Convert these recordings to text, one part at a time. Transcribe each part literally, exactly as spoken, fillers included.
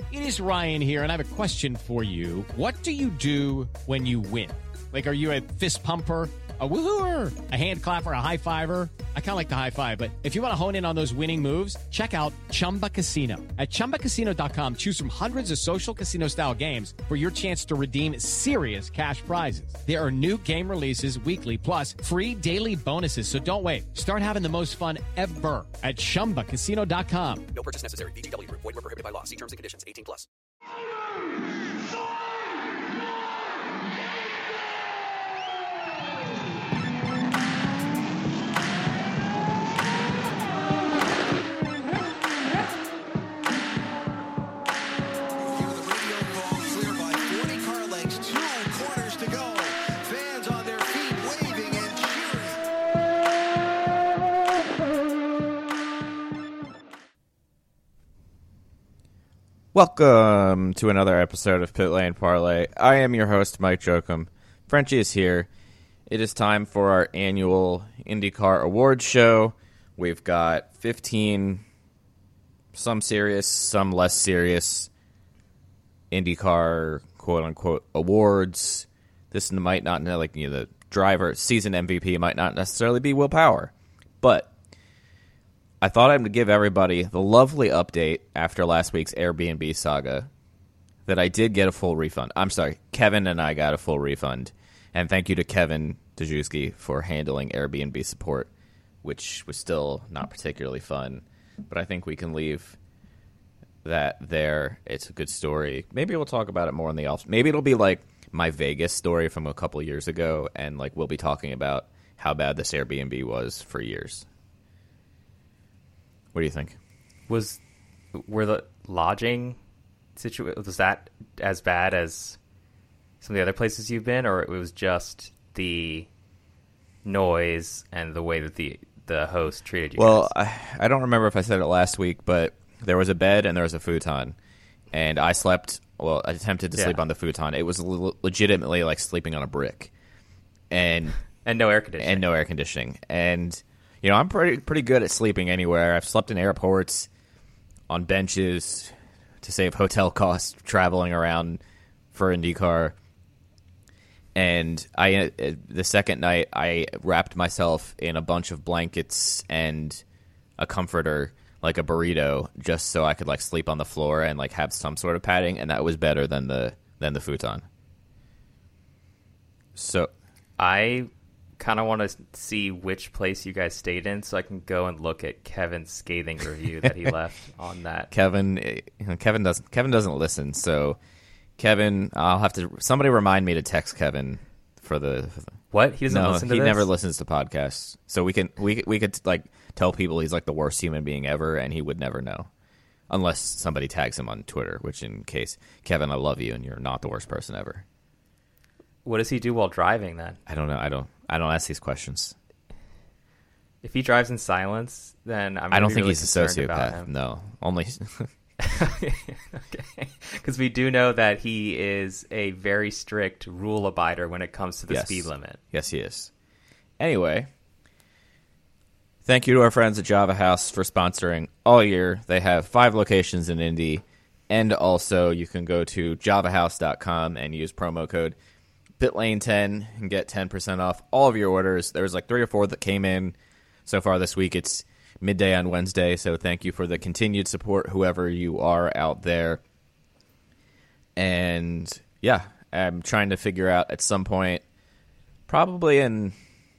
It is Ryan here, and I have a question for you. What do you do when you win? Like, are you a fist pumper, a woo-hooer, a hand clapper, a high-fiver? I kind of like the high-five, but if you want to hone in on those winning moves, check out Chumba Casino. At Chumba Casino dot com, choose from hundreds of social casino-style games for your chance to redeem serious cash prizes. There are new game releases weekly, plus free daily bonuses, so don't wait. Start having the most fun ever at Chumba Casino dot com. No purchase necessary. V G W Group. Void where prohibited by law. See terms and conditions. eighteen plus. Welcome to another episode of Pit Lane Parlay. I am your host, Mike Jokum. Frenchie is here. It is time for our annual IndyCar Awards show. We've got fifteen, some serious, some less serious IndyCar quote-unquote awards. This might not, like, you know, the driver, season M V P might not necessarily be Will Power, but I thought I'd give everybody the lovely update after last week's Airbnb saga that I did get a full refund. I'm sorry, Kevin and I got a full refund. And thank you to Kevin Dejewski for handling Airbnb support, which was still not particularly fun. But I think we can leave that there. It's a good story. Maybe we'll talk about it more in the off. Maybe it'll be like my Vegas story from a couple years ago, and like we'll be talking about how bad this Airbnb was for years. What do you think? Was were the lodging situa- was that as bad as some of the other places you've been, or it was just the noise and the way that the the host treated you? Well, guys? I, I don't remember if I said it last week, but there was a bed and there was a futon, and I slept. Well, I attempted to yeah. sleep on the futon. It was le- legitimately like sleeping on a brick, and and no air conditioning, and no air conditioning, and. You know, I'm pretty pretty good at sleeping anywhere. I've slept in airports, on benches, to save hotel costs, traveling around for IndyCar. And I, the second night, I wrapped myself in a bunch of blankets and a comforter, like a burrito, just so I could like sleep on the floor and like have some sort of padding, and that was better than the than the futon. So, I kind of want to see which place you guys stayed in so I can go and look at Kevin's scathing review that he left on that. Kevin, Kevin doesn't. Kevin doesn't listen. So, Kevin, I'll have to. Somebody remind me to text Kevin for the. For the what he doesn't no, listen to he this? never listens to podcasts. So we can we we could like tell people he's like the worst human being ever, and he would never know, unless somebody tags him on Twitter. Which, in case, Kevin, I love you, and you're not the worst person ever. What does he do while driving then? I don't know. I don't. I don't ask these questions. If he drives in silence, then I'm. I don't be think really he's a sociopath. No, only. Okay, because we do know that he is a very strict rule abider when it comes to the yes. speed limit. Yes, he is. Anyway, thank you to our friends at Java House for sponsoring all year. They have five locations in Indy, and also you can go to java house dot com and use promo code Pitlane ten and get ten percent off all of your orders. There was like three or four that came in so far this week. It's midday on Wednesday, so thank you for the continued support, whoever you are out there. And yeah, I'm trying to figure out at some point, probably in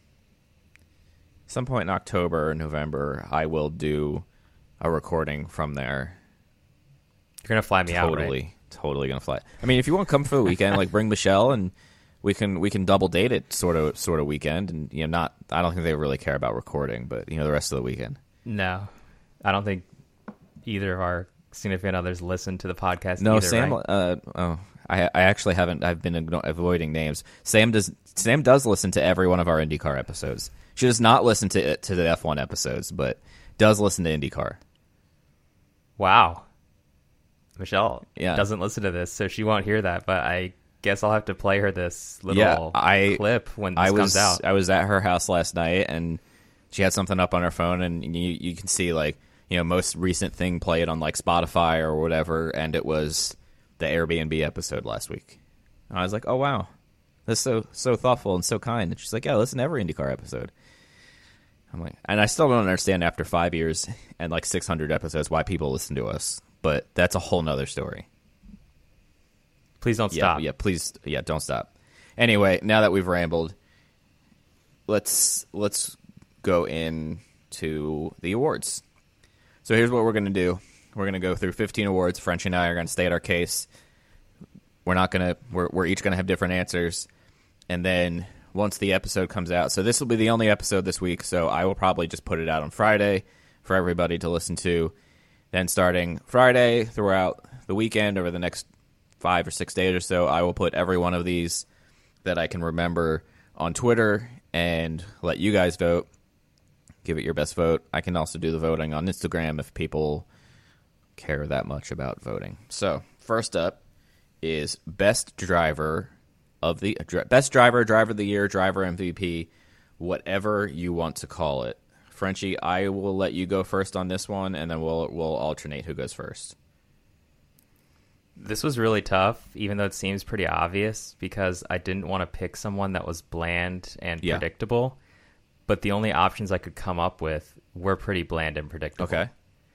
some point in October or November, I will do a recording from there. You're going to fly me totally, out, right? Totally going to fly. I mean, if you want to come for the weekend, like bring Michelle and we can we can double date it sort of sort of weekend, and you know, not I don't think they really care about recording, but you know, the rest of the weekend. No, I don't think either of our significant others listen to the podcast. No, either, Sam. right? Uh, oh, I I actually haven't. I've been igno- avoiding names. Sam does. Sam does listen to every one of our IndyCar episodes. She does not listen to to the F one episodes, but does listen to IndyCar. Wow. Michelle yeah. doesn't listen to this, so she won't hear that, but I guess I'll have to play her this little yeah, I, clip when this I was, comes out. I was at her house last night, and she had something up on her phone, and you you can see, like, you know, most recent thing played on like Spotify or whatever, and it was the Airbnb episode last week. And I was like, oh wow, that's so so thoughtful and so kind. And she's like, yeah, listen to every IndyCar episode. I'm like, and I still don't understand after five years and like six hundred episodes why people listen to us, but that's a whole nother story. Please don't yeah, stop. Yeah, please, yeah, don't stop. Anyway, now that we've rambled, let's let's go into the awards. So here's what we're going to do. We're going to go through fifteen awards. French and I are going to state our case. We're not going to, we're, we're each going to have different answers. And then once the episode comes out, so this will be the only episode this week, so I will probably just put it out on Friday for everybody to listen to. Then starting Friday throughout the weekend, over the next five or six days or so, I will put every one of these that I can remember on Twitter and let you guys vote. Give it your best vote. I can also do the voting on Instagram if people care that much about voting. So first up is best driver of the best driver, driver of the year, driver M V P, whatever you want to call it. Frenchie, I will let you go first on this one, and then we'll we'll alternate who goes first. This was really tough, even though it seems pretty obvious, because I didn't want to pick someone that was bland and Yeah. predictable. But the only options I could come up with were pretty bland and predictable. Okay.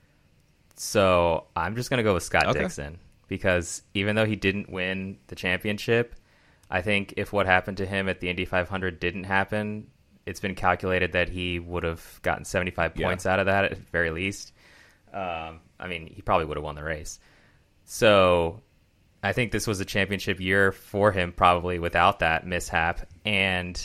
So I'm just going to go with Scott Okay. Dixon, because even though he didn't win the championship, I think if what happened to him at the Indy five hundred didn't happen, it's been calculated that he would have gotten seventy-five Yeah. points out of that at the very least. Um, I mean, he probably would have won the race. So I think this was a championship year for him, probably without that mishap. And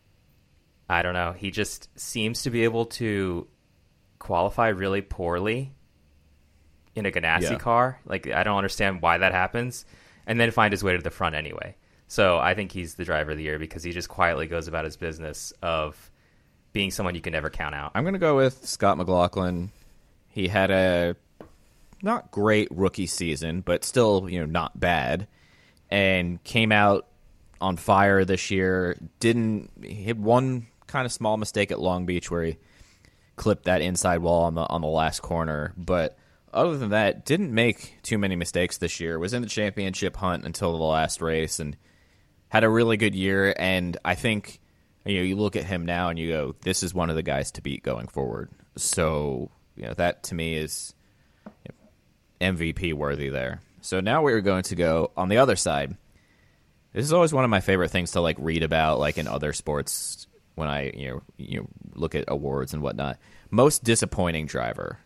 I don't know, he just seems to be able to qualify really poorly in a Ganassi Yeah. car. Like, I don't understand why that happens, and then find his way to the front anyway. So I think he's the driver of the year because he just quietly goes about his business of being someone you can never count out. I'm going to go with Scott McLaughlin. He had a not great rookie season, but still, you know, not bad, and came out on fire this year. Didn't he had one kind of small mistake at Long Beach where he clipped that inside wall on the on the last corner, but other than that, didn't make too many mistakes this year. Was in the championship hunt until the last race and had a really good year. And I think, you know, you look at him now and you go, this is one of the guys to beat going forward. So, you know, that to me is M V P worthy there. So now we're going to go on the other side. This is always one of my favorite things to like read about, like in other sports when I, you know, you know, look at awards and whatnot. Most disappointing driver.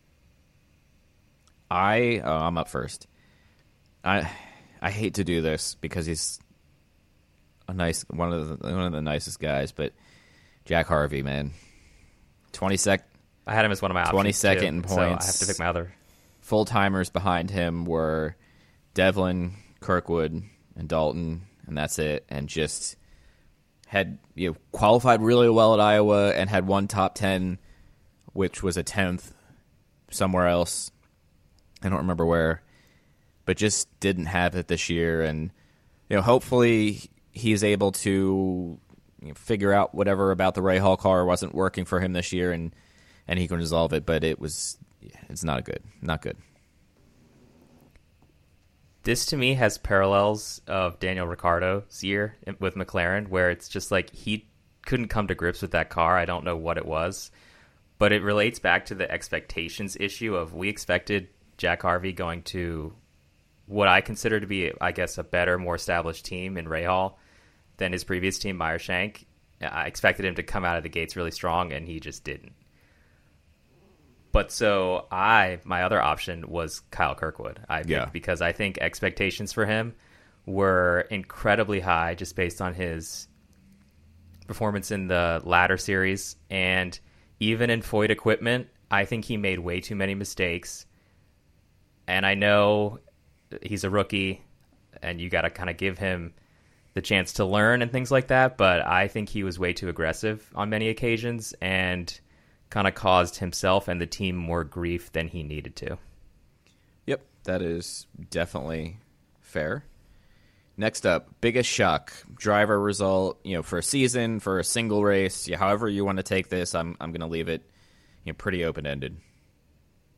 I oh, I'm up first. I I hate to do this because he's a nice one of the one of the nicest guys, but Jack Harvey, man, twenty sec, I had him as one of my options, twenty-second too, in so I points. have to pick my other. Full timers behind him were Devlin, Kirkwood, and Dalton, and that's it. And just had you know qualified really well at Iowa and had one top ten, which was a tenth somewhere else. I don't remember where, but just didn't have it this year. And you know, hopefully he's able to you know, figure out whatever about the Rahal car wasn't working for him this year, and and he can resolve it. But it was, it's not good, not good. This to me has parallels of Daniel Ricciardo's year with McLaren, where it's just like he couldn't come to grips with that car. I don't know what it was, but it relates back to the expectations issue of we expected Jack Harvey going to what I consider to be, I guess, a better, more established team in Rahal than his previous team, Meyer Shank. I expected him to come out of the gates really strong, and he just didn't. But so I, my other option was Kyle Kirkwood. I picked Yeah. because I think expectations for him were incredibly high just based on his performance in the ladder series. And even in Foyt equipment, I think he made way too many mistakes. And I know he's a rookie, and you got to kind of give him the chance to learn and things like that. But I think he was way too aggressive on many occasions and kind of caused himself and the team more grief than he needed to. Yep, that is definitely fair. Next up, biggest shock driver result. You know, for a season, for a single race, yeah, however you want to take this, I'm I'm going to leave it, you know, pretty open ended.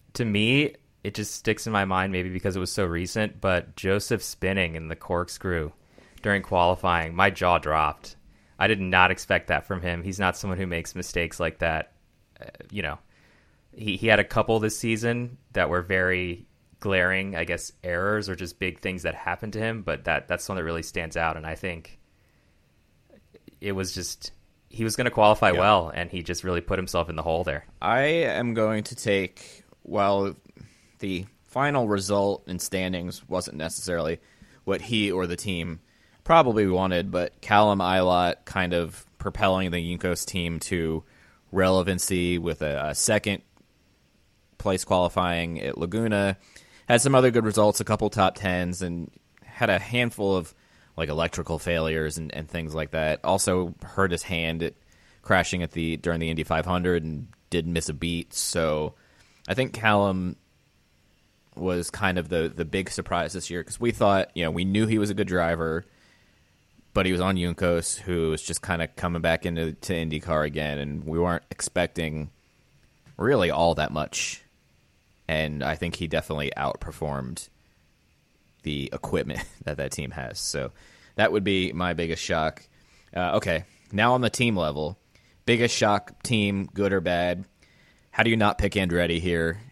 to me, it just sticks in my mind, maybe because it was so recent, but Joseph spinning in the corkscrew during qualifying, my jaw dropped. I did not expect that from him. He's not someone who makes mistakes like that. Uh, you know, he, he had a couple this season that were very glaring, I guess, errors or just big things that happened to him, but that that's one that really stands out. And I think it was just, he was going to qualify yeah. well, and he just really put himself in the hole there. I am going to take, well, the final result in standings wasn't necessarily what he or the team probably wanted, but Callum Ilott kind of propelling the Juncos team to relevancy with a, a second place qualifying at Laguna, had some other good results, a couple top tens, and had a handful of like electrical failures and, and things like that. Also hurt his hand at crashing at the during the Indy five hundred and did miss a beat. So I think Callum was kind of the the big surprise this year, because we thought, you know, we knew he was a good driver, but he was on Juncos, who was just kind of coming back into to IndyCar again, and we weren't expecting really all that much. And I think he definitely outperformed the equipment that that team has. So that would be my biggest shock. Uh, okay, now on the team level, biggest shock team, good or bad? How do you not pick Andretti here?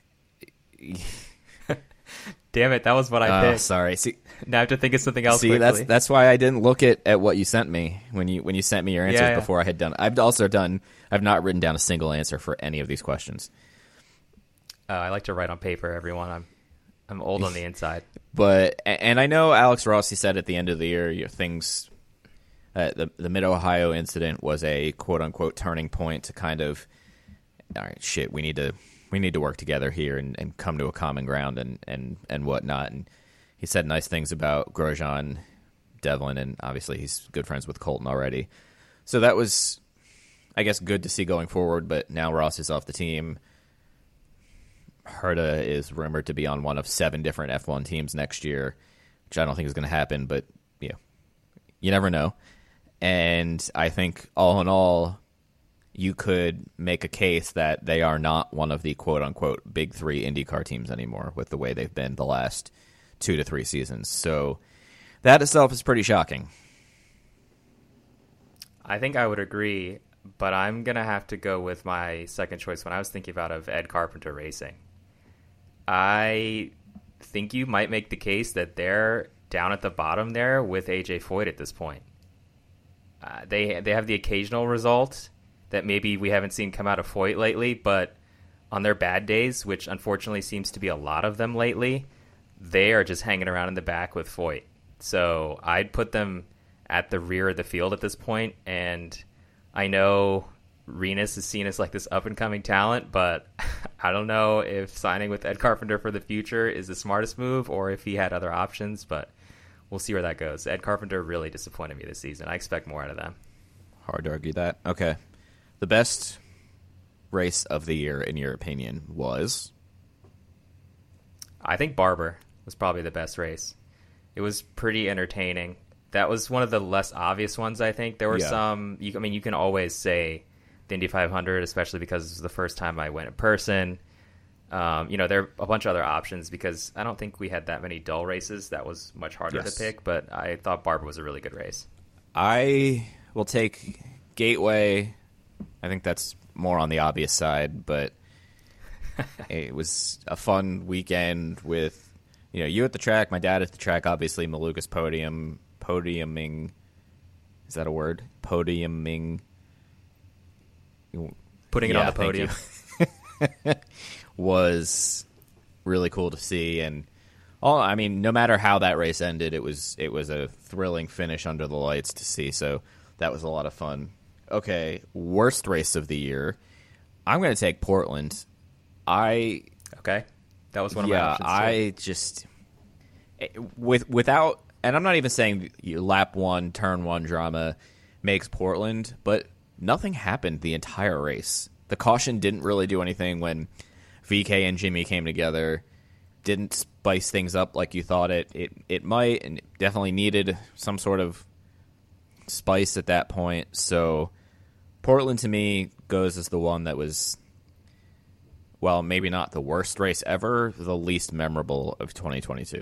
Damn it, that was what I uh, picked. Sorry. See, now I have to think of something else see quickly. that's that's why I didn't look at, at what you sent me when you when you sent me your answers Yeah, yeah. before I had done. I've also done. I've not written down a single answer for any of these questions. Uh, I like to write on paper, everyone. I'm I'm old on the inside. But and I know Alex Rossi said at the end of the year, you know, things. Uh, the the Mid Ohio incident was a quote unquote turning point to kind of, all right, shit, we need to we need to work together here and, and come to a common ground and, and, and whatnot. And he said nice things about Grosjean, Devlin, and obviously he's good friends with Colton already. So that was, I guess, good to see going forward. But now Ross is off the team. Herta is rumored to be on one of seven different F one teams next year, which I don't think is going to happen, but yeah, you never know. And I think all in all, you could make a case that they are not one of the quote-unquote big three IndyCar teams anymore with the way they've been the last two to three seasons. So that itself is pretty shocking. I think I would agree, but I'm going to have to go with my second choice when I was thinking about of Ed Carpenter Racing. I think you might make the case that they're down at the bottom there with A J Foyt at this point. Uh, they they have the occasional result that maybe we haven't seen come out of Foyt lately, but on their bad days, which unfortunately seems to be a lot of them lately, they are just hanging around in the back with Foyt. So I'd put them at the rear of the field at this point, and I know Renus is seen as like this up-and-coming talent, but I don't know if signing with Ed Carpenter for the future is the smartest move or if he had other options, but we'll see where that goes. Ed Carpenter really disappointed me this season. I expect more out of them. Hard to argue that. Okay. The best race of the year, in your opinion, was? I think Barber was probably the best race. It was pretty entertaining. That was one of the less obvious ones, I think. There were Yeah. some, you, I mean, you can always say the Indy five hundred, especially because it was the first time I went in person. Um, you know, there are a bunch of other options because I don't think we had that many dull races. That was much harder Yes. to pick, but I thought Barber was a really good race. I will take Gateway. I think that's more on the obvious side, but it was a fun weekend with, you know, you at the track, my dad at the track, obviously Maluka's podium, podiuming. Is that a word? Podiuming. Putting it Yeah, on the thank podium. you. Was really cool to see, and all I mean, no matter how that race ended, it was it was a thrilling finish under the lights to see. So that was a lot of fun. Okay, worst race of the year. I'm going to take Portland. I Okay. That was one of my yeah, options. too. I just with without, and I'm not even saying you lap one, turn one drama makes Portland, but nothing happened the entire race. The caution didn't really do anything when V K and Jimmy came together. Didn't spice things up like you thought it it it might, and it definitely needed some sort of spice at that point. So Portland to me goes as the one that was while maybe not the worst race ever, the least memorable of twenty twenty-two.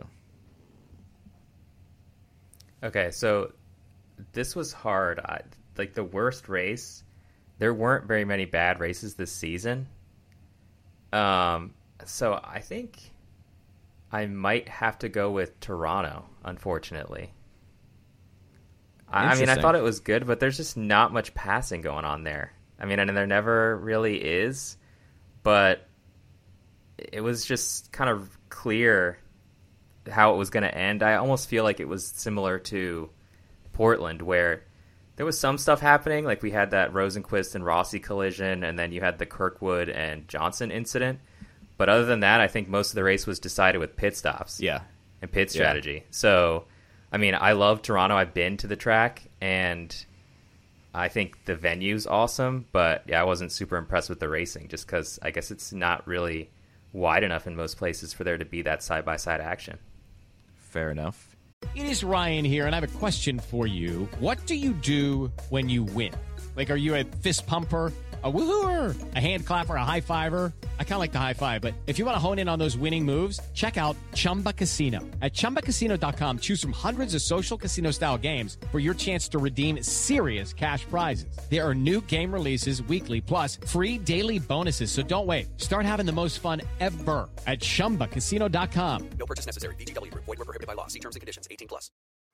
Okay, so this was hard. I, like the worst race, there weren't very many bad races this season. Um, so I think I might have to go with Toronto, unfortunately. I, I mean, I thought it was good, but there's just not much passing going on there. I mean, and there never really is, but it was just kind of clear how it was going to end. I almost feel like it was similar to Portland, where there was some stuff happening. Like we had that Rosenquist and Rossi collision, and then you had the Kirkwood and Johnson incident. But other than that, I think most of the race was decided with pit stops. Yeah. And pit strategy. Yeah. So, I mean, I love Toronto. I've been to the track, and I think the venue's awesome. But, yeah, I wasn't super impressed with the racing just because I guess it's not really wide enough in most places for there to be that side-by-side action. Fair enough. It is Ryan here, and I have a question for you. What do you do when you win? Like, are you a fist pumper, a woohooer, a hand clapper, a high fiver? I kind of like the high five, but if you want to hone in on those winning moves, check out Chumba Casino. At chumba casino dot com, choose from hundreds of social casino-style games for your chance to redeem serious cash prizes. There are new game releases weekly, plus free daily bonuses. So don't wait. Start having the most fun ever at chumba casino dot com. No purchase necessary. V G W. Void where prohibited by law. See terms and conditions. eighteen plus.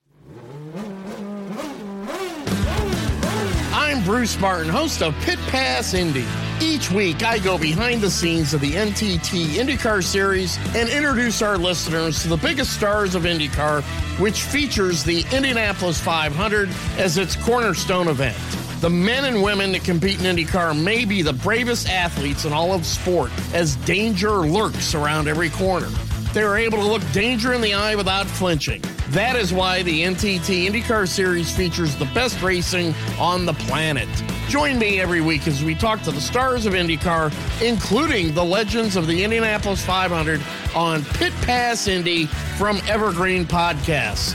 I'm Bruce Martin, host of Pit Pass Indy. Each week, I go behind the scenes of the N T T IndyCar Series and introduce our listeners to the biggest stars of IndyCar, which features the Indianapolis five hundred as its cornerstone event. The men and women that compete in IndyCar may be the bravest athletes in all of sport, as danger lurks around every corner. They are able to look danger in the eye without flinching. That is why the N T T IndyCar Series features the best racing on the planet. Join me every week as we talk to the stars of IndyCar, including the legends of the Indianapolis five hundred on Pit Pass Indy from Evergreen Podcast.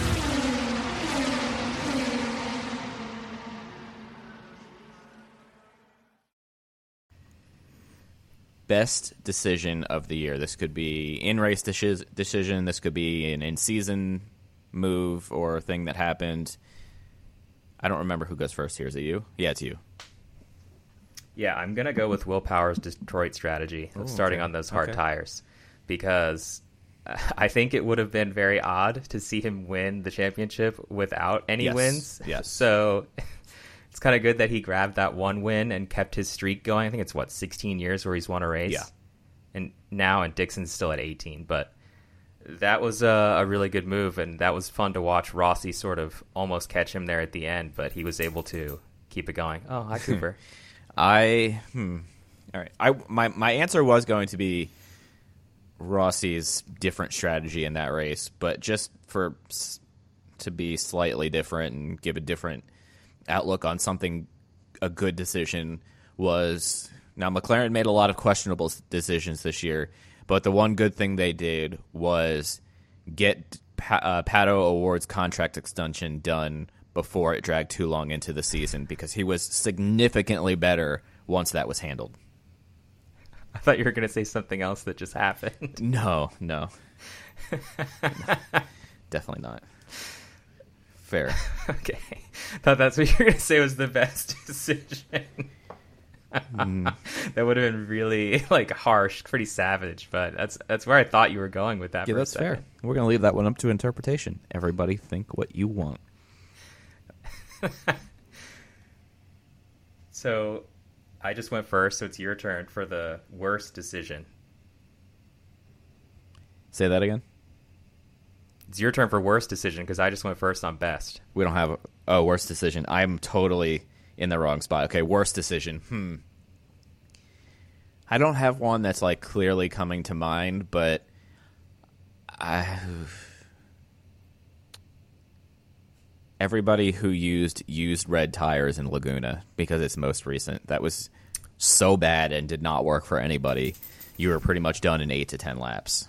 Best decision of the year. This could be in-race deci- decision. This could be an in-season move or thing that happened. I don't remember who goes first here. Is it you? Yeah, it's you. Yeah, I'm going to go with Will Power's Detroit strategy of Ooh, starting okay. on those hard okay. tires, because I think it would have been very odd to see him win the championship without any yes. wins. Yes. So it's kind of good that he grabbed that one win and kept his streak going. I think it's, what, sixteen years where he's won a race? Yeah. And now, and Dixon's still at eighteen. But that was a, a really good move, and that was fun to watch Rossi sort of almost catch him there at the end, but he was able to keep it going. Oh, hi, Cooper. I, hmm. All right. I my, my answer was going to be Rossi's different strategy in that race, but just for to be slightly different and give a different outlook on something, a good decision was, now McLaren made a lot of questionable decisions this year, but the one good thing they did was get pa- uh, Pato O'Ward's contract extension done before it dragged too long into the season, because he was significantly better once that was handled. I thought you were going to say something else that just happened. No, no. no. Definitely not. Fair. Okay. Thought that's what you were going to say was the best decision. mm. That would have been really like harsh, pretty savage, but that's that's where I thought you were going with that. Yeah, for that's a second. fair. We're going to leave that one up to interpretation. Everybody think what you want. So I just went first, so it's your turn for the worst decision. Say that again? It's your turn for worst decision, because I just went first on best. We don't have a oh, worst decision. I'm totally in the wrong spot. Okay, worst decision. Hmm. I don't have one that's like clearly coming to mind, but I everybody who used used red tires in Laguna, because it's most recent. That was so bad and did not work for anybody. You were pretty much done in eight to ten laps.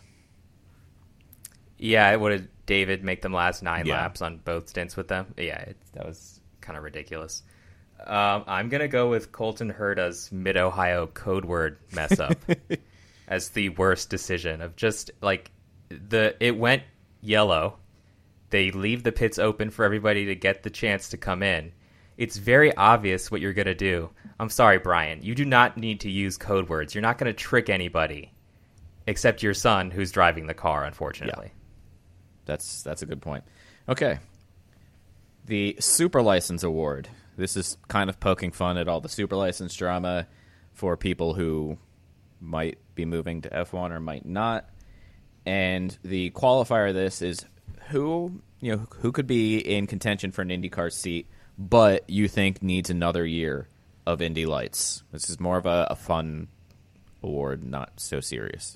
Yeah, it would have David make them last nine yeah. laps on both stints with them. Yeah, it, that was kind of ridiculous. Um, I'm going to go with Colton Herta's Mid-Ohio code word mess up as the worst decision of just like the it went yellow. They leave the pits open for everybody to get the chance to come in. It's very obvious what you're going to do. I'm sorry, Brian. You do not need to use code words. You're not going to trick anybody except your son who's driving the car, unfortunately. Yeah. That's that's a good point. Okay. The Super License Award. This is kind of poking fun at all the super license drama for people who might be moving to F one or might not. And the qualifier of this is who, you know, who could be in contention for an IndyCar seat, but you think needs another year of Indy Lights. This is more of a, a fun award, not so serious.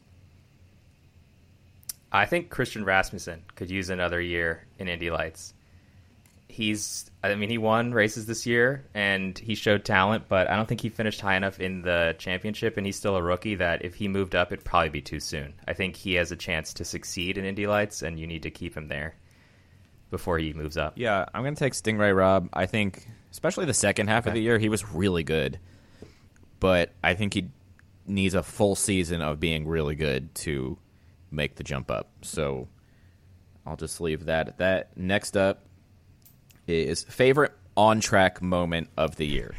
I think Christian Rasmussen could use another year in Indy Lights. He's, I mean, he won races this year, and he showed talent, but I don't think he finished high enough in the championship, and he's still a rookie, that if he moved up, it'd probably be too soon. I think he has a chance to succeed in Indy Lights, and you need to keep him there before he moves up. Yeah, I'm going to take Stingray Robb. I think, especially the second half okay. of the year, he was really good. But I think he needs a full season of being really good to make the jump up. So I'll just leave that at that. Next up is favorite on-track moment of the year.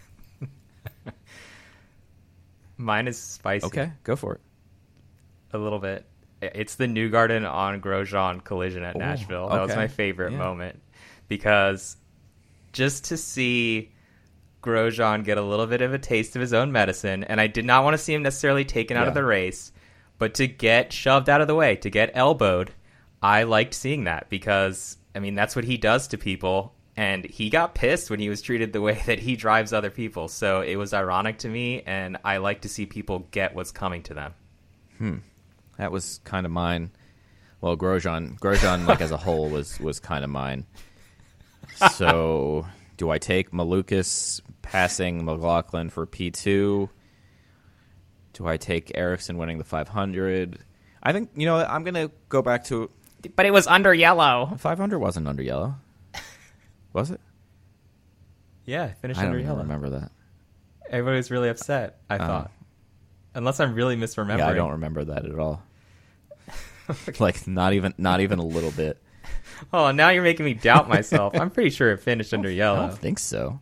Mine is spicy. Okay, go for it. A little bit. It's the Newgarden on Grosjean collision at Ooh, Nashville. That okay. was my favorite yeah. moment because just to see Grosjean get a little bit of a taste of his own medicine, and I did not want to see him necessarily taken out yeah. of the race, but to get shoved out of the way, to get elbowed, I liked seeing that because, I mean, that's what he does to people, and he got pissed when he was treated the way that he drives other people. So it was ironic to me, and I like to see people get what's coming to them. Hmm. That was kind of mine. Well, Grosjean, Grosjean like as a whole, was, was kind of mine. So do I take Malukas passing McLaughlin for P two? Do I take Ericsson winning the five hundred? I think, you know, I'm going to go back to... But it was under yellow. five hundred wasn't under yellow. Was it? Yeah, finished I under don't yellow. I don't remember that. Everybody was really upset, I uh, thought. Unless I'm really misremembering. Yeah, I don't remember that at all. Like, not even not even a little bit. Oh, now you're making me doubt myself. I'm pretty sure it finished under yellow. I don't think so.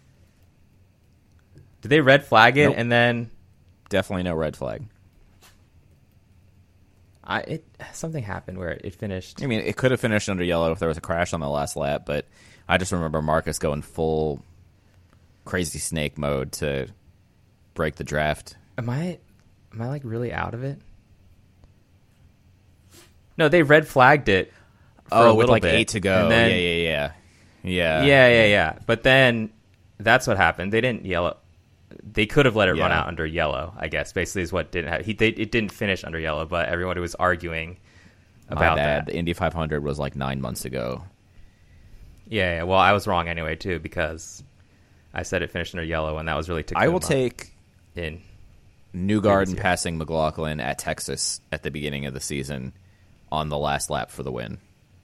Did they red flag it nope. and then... Definitely no red flag. I it something happened where it finished. I mean, it could have finished under yellow if there was a crash on the last lap, but I just remember Marcus going full crazy snake mode to break the draft. Am I am I like really out of it? No, they red flagged it for oh, a with little like bit, eight to go. Then, yeah, yeah, yeah. Yeah. Yeah, yeah, yeah. But then that's what happened. They didn't yellow. They could have let it yeah. run out under yellow, I guess. Basically, is what didn't happen. He they, it didn't finish under yellow, but everyone was arguing about My bad. that. The Indy five hundred was like nine months ago. Yeah, yeah. Well, I was wrong anyway too because I said it finished under yellow, and that was really Tacoma. I will take in Newgarden passing McLaughlin at Texas at the beginning of the season on the last lap for the win.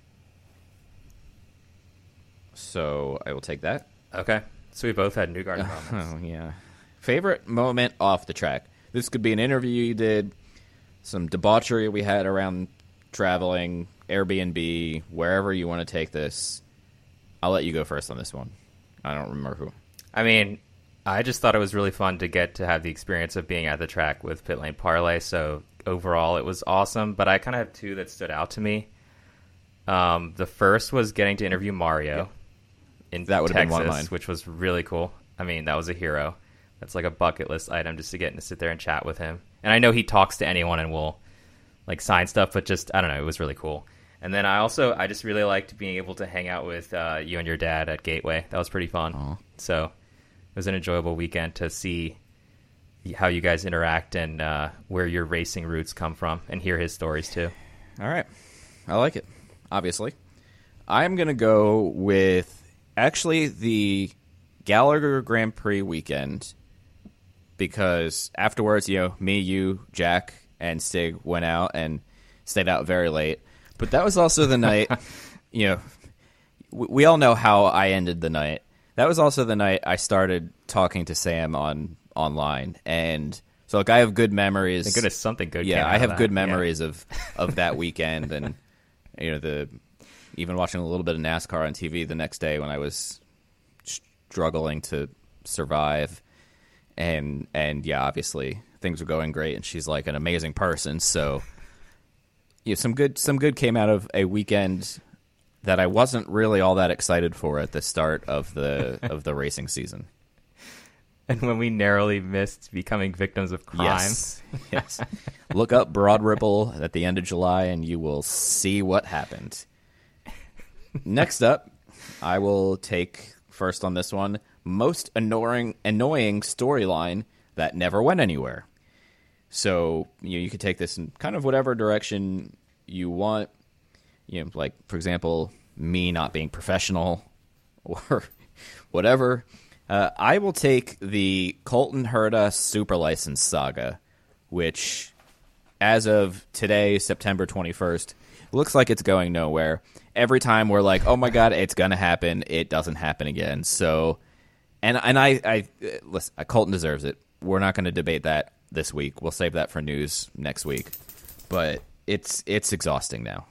So I will take that. Okay. So we both had Newgarden moments. Oh, yeah. Favorite moment off the track. This could be an interview you did, some debauchery we had around traveling, Airbnb, wherever you want to take this. I'll let you go first on this one. I don't remember who. I mean, I just thought it was really fun to get to have the experience of being at the track with Pit Lane Parlay. So overall, it was awesome. But I kind of have two that stood out to me. Um, the first was getting to interview Mario yep. in that would have been one of mine, which was really cool. I mean, that was a hero. That's like a bucket list item just to get to sit there and chat with him. And I know he talks to anyone and will like sign stuff, but just, I don't know, it was really cool. And then I also, I just really liked being able to hang out with uh, you and your dad at Gateway. That was pretty fun. Aww. So it was an enjoyable weekend to see how you guys interact and uh, where your racing roots come from and hear his stories too. All right. I like it, obviously. I'm going to go with actually the Gallagher Grand Prix weekend because afterwards, you know, me, you, Jack, and Stig went out and stayed out very late. But that was also the night, you know, we, we all know how I ended the night. That was also the night I started talking to Sam on online, and so like I have good memories. Thank goodness something good. Yeah, came out I have of good that. memories Yeah. of of that weekend, and you know the even watching a little bit of NASCAR on T V the next day when I was struggling to survive, and and yeah, obviously things were going great, and she's like an amazing person. So yeah, some good some good came out of a weekend that I wasn't really all that excited for at the start of the of the racing season. And when we narrowly missed becoming victims of crime. Yes, yes. Look up Broad Ripple at the end of July, and you will see what happened. Next up, I will take first on this one, most annoying annoying storyline that never went anywhere. So you know, you could take this in kind of whatever direction you want. You know, like for example, me not being professional or whatever. Uh, I will take the Colton Herta super license saga, which, as of today, September twenty-first, looks like it's going nowhere. Every time we're like, oh my god, it's going to happen, it doesn't happen again. So, and and I, I listen, Colton deserves it. We're not going to debate that this week. We'll save that for news next week. But it's it's exhausting now.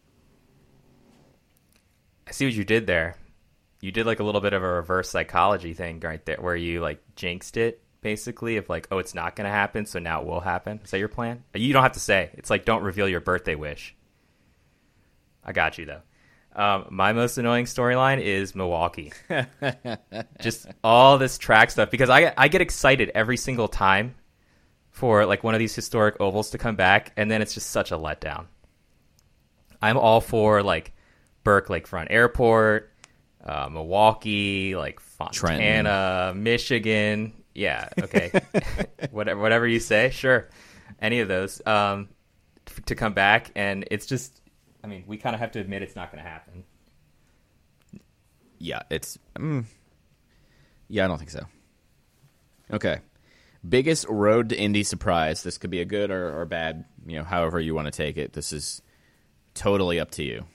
I see what you did there. You did like a little bit of a reverse psychology thing right there where you like jinxed it basically of like, oh, it's not going to happen, so now it will happen. Is that your plan? You don't have to say. It's like, don't reveal your birthday wish. I got you, though. Um, my most annoying storyline is Milwaukee. Just all this track stuff because I, I get excited every single time for like one of these historic ovals to come back, and then it's just such a letdown. I'm all for like Burke Lakefront Airport, Uh, Milwaukee, like Fontana, Trenton. Michigan. Yeah, okay. whatever, whatever you say, sure. Any of those um, f- to come back, and it's just, I mean, we kind of have to admit it's not going to happen. Yeah, it's... Mm, yeah, I don't think so. Okay. Biggest road to Indy surprise. This could be a good or, or bad, you know, however you want to take it. This is totally up to you.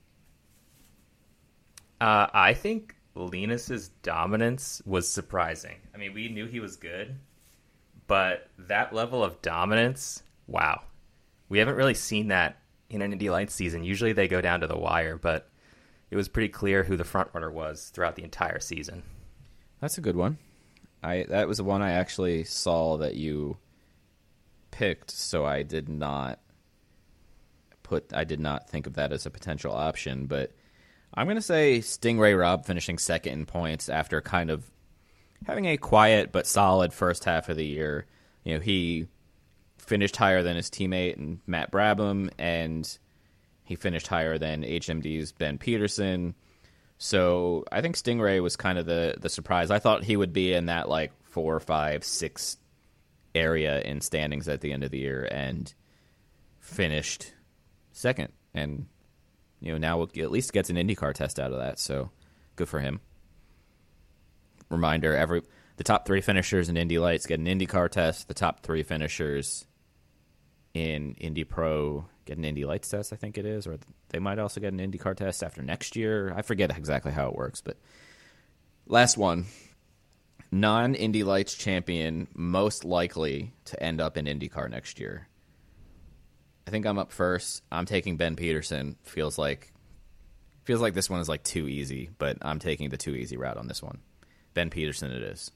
Uh, I think Linus's dominance was surprising. I mean, we knew he was good, but that level of dominance, wow. We haven't really seen that in an Indy Lights season. Usually they go down to the wire, but it was pretty clear who the front runner was throughout the entire season. That's a good one. I that was the one I actually saw that you picked, so I did not put I did not think of that as a potential option, but I'm going to say Stingray Robb finishing second in points after kind of having a quiet but solid first half of the year. You know, he finished higher than his teammate and Matt Brabham, and he finished higher than H M D's Ben Peterson. So I think Stingray was kind of the, the surprise. I thought he would be in that like four, five, six area in standings at the end of the year and finished second. And you know, now at least gets an IndyCar test out of that, so good for him. Reminder, every the top three finishers in Indy Lights get an IndyCar test. The top three finishers in Indy Pro get an Indy Lights test, I think it is, or they might also get an IndyCar test after next year. I forget exactly how it works, but last one. Non-Indy Lights champion most likely to end up in IndyCar next year. I think I'm up first. I'm taking Ben Peterson. Feels like feels like this one is like too easy, but I'm taking the too easy route on this one. Ben Peterson it is.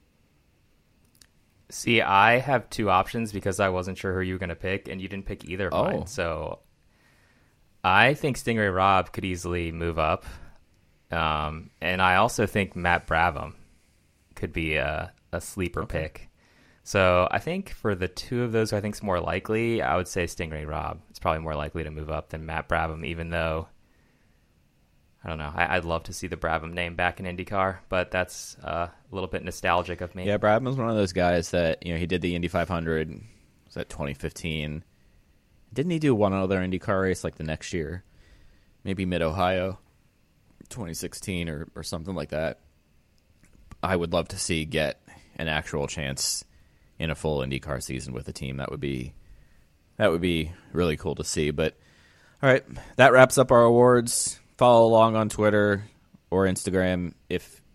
See, I have two options because I wasn't sure who you were going to pick, and you didn't pick either of Oh. mine. So I think Stingray Robb could easily move up. Um, and I also think Matt Brabham could be a, a sleeper Okay. pick. So I think for the two of those who I think is more likely, I would say Stingray Robb. It's probably more likely to move up than Matt Brabham, even though, I don't know, I, I'd love to see the Brabham name back in IndyCar, but that's uh, a little bit nostalgic of me. Yeah, Brabham was one of those guys that, you know, he did the Indy five hundred. Was that twenty fifteen? Didn't he do one other IndyCar race like the next year? Maybe Mid-Ohio, twenty sixteen or, or something like that. I would love to see get an actual chance in a full IndyCar season with a team. That would be that would be really cool to see. But all right, that wraps up our awards. Follow along on Twitter or Instagram if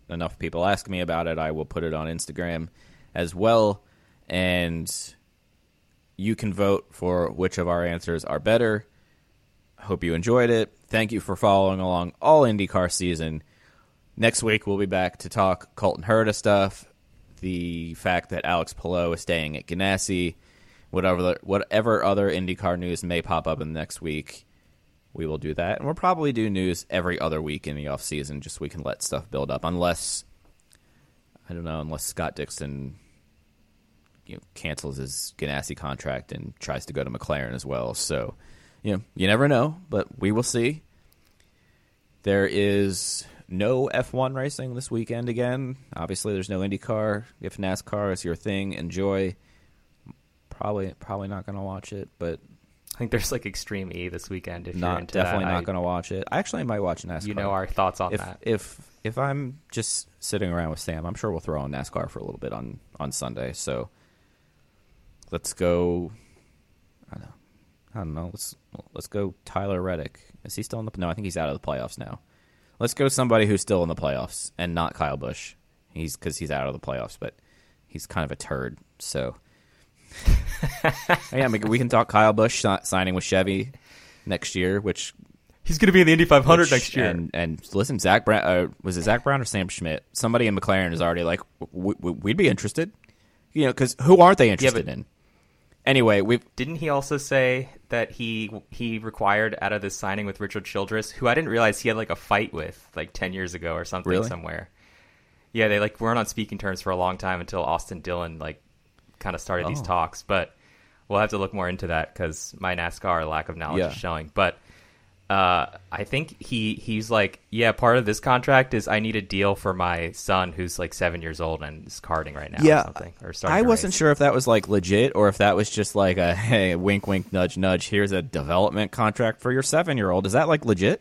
enough people ask me about it, I will put it on Instagram as well. And you can vote for which of our answers are better. I hope you enjoyed it. Thank you for following along all IndyCar season. Next week, we'll be back to talk Colton Herta stuff, the fact that Alex Palou is staying at Ganassi, whatever, whatever other IndyCar news may pop up in the next week. We will do that. And we'll probably do news every other week in the offseason just so we can let stuff build up. Unless, I don't know, unless Scott Dixon you know, cancels his Ganassi contract and tries to go to McLaren as well. So, you know, you never know, but we will see. There is no F one racing this weekend again. Obviously, there's no IndyCar. If NASCAR is your thing, enjoy. Probably probably not going to watch it, but I think there's like Extreme E this weekend. If not, you're into definitely that, not I, going to watch it. I actually might watch NASCAR. You know our thoughts on if, that. If if I'm just sitting around with Sam, I'm sure we'll throw on NASCAR for a little bit on, on Sunday. So let's go. I don't know. I don't know. Let's let's go. Tyler Reddick. Is he still in the? No, I think he's out of the playoffs now. Let's go somebody who's still in the playoffs and not Kyle Busch. He's because he's out of the playoffs, but he's kind of a turd. So yeah, we can talk Kyle Busch signing with Chevy next year, which he's going to be in the Indy five hundred which, next year. And, and listen, Zach Brown uh, was it Zach Brown or Sam Schmidt? Somebody in McLaren is already like, w- w- we'd be interested, you know, because who aren't they interested yeah, but- in? Anyway, we didn't he also say that he he required out of this signing with Richard Childress, who I didn't realize he had like a fight with like ten years ago or something really? somewhere. Yeah, they like weren't on speaking terms for a long time until Austin Dillon like kind of started oh. these talks. But we'll have to look more into that because my NASCAR lack of knowledge yeah. is showing. But uh, I think he he's like, yeah, part of this contract is I need a deal for my son who's like seven years old and is karting right now yeah, or something. Or starting I to wasn't race. sure if that was like legit or if that was just like a hey, wink, wink, nudge, nudge. Here's a development contract for your seven-year-old. Is that like legit?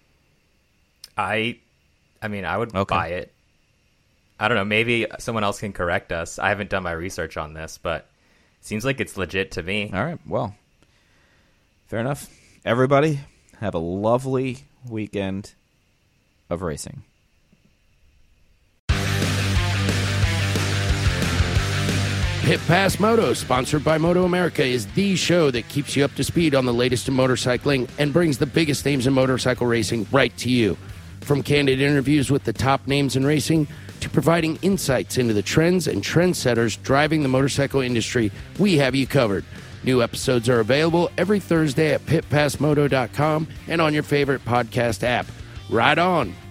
I, I mean, I would okay. buy it. I don't know. Maybe someone else can correct us. I haven't done my research on this, but it seems like it's legit to me. All right. Well, fair enough. Everybody, have a lovely weekend of racing. Pit Pass Moto, sponsored by Moto America, is the show that keeps you up to speed on the latest in motorcycling and brings the biggest names in motorcycle racing right to you. From candid interviews with the top names in racing to providing insights into the trends and trendsetters driving the motorcycle industry, we have you covered. New episodes are available every Thursday at pit pass moto dot com and on your favorite podcast app. Ride on!